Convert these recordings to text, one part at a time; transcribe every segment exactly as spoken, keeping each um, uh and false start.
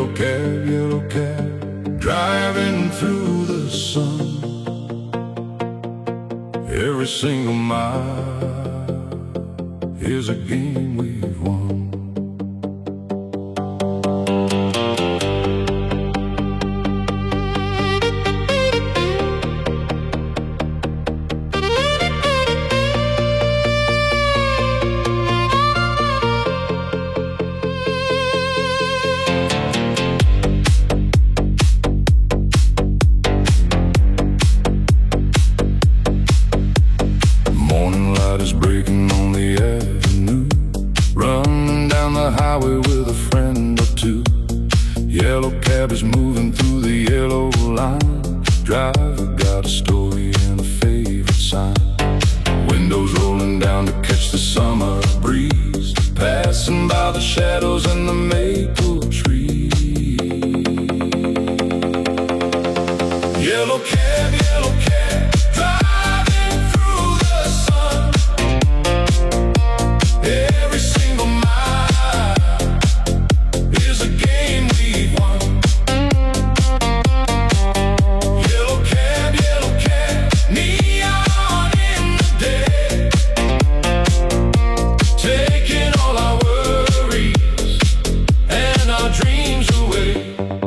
Yellow cab, yellow cab, driving through the sun. Every single mile is a game we've won. Is breaking on the avenue, running down the highway with a friend or two. Yellow cab is moving through the yellow line. Driver got a story and a favorite sign. Windows rolling down to catch the summer breeze, passing by the shadows and the maple trees. Yellow cab, yellow cab, driving through the sun. Every single mile is a game we've won. Yellow cab, yellow cab, neon in the day, taking all our worries and our dreams away.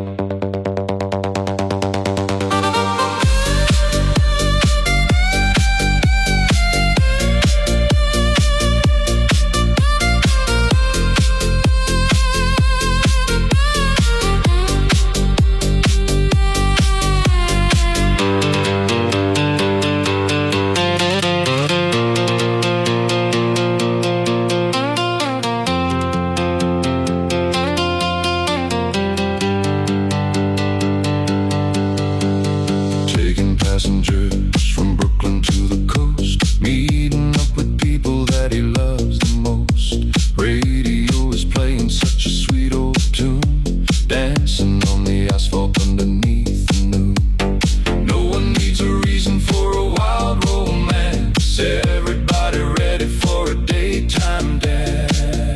Passengers from Brooklyn to the coast, meeting up with people that he loves the most. Radio is playing such a sweet old tune, dancing on the asphalt underneath the moon. No one needs a reason for a wild romance, everybody ready for a daytime dance.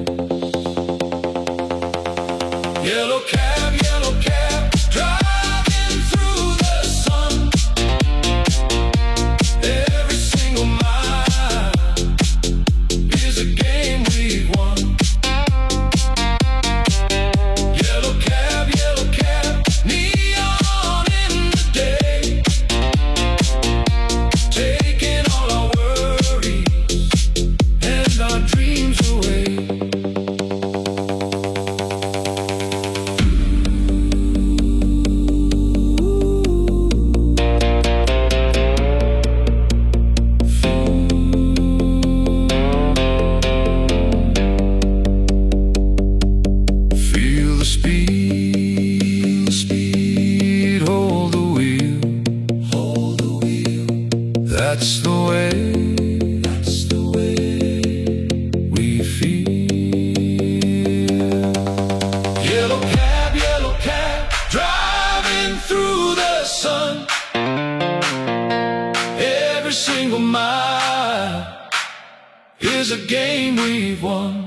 Yellow cab, yellow cab, driving through the sun. Every single mile is a game we've won. Yellow cab, yellow cab, neon in the day, taking all our worries and our dreams away. Speed, speed, hold the wheel, hold the wheel. That's the way, that's the way we feel. Yellow cab, yellow cab, driving through the sun. Every single mile is a game we've won.